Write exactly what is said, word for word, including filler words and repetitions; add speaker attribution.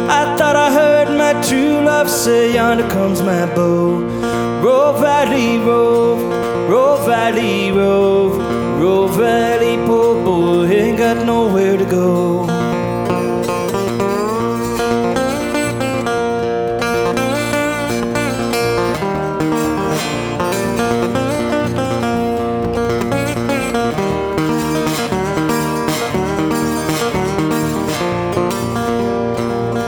Speaker 1: I thought I heard my true love say, yonder comes my bow. Roll Valley, rove, Roll Valley, rove, Roll Valley, po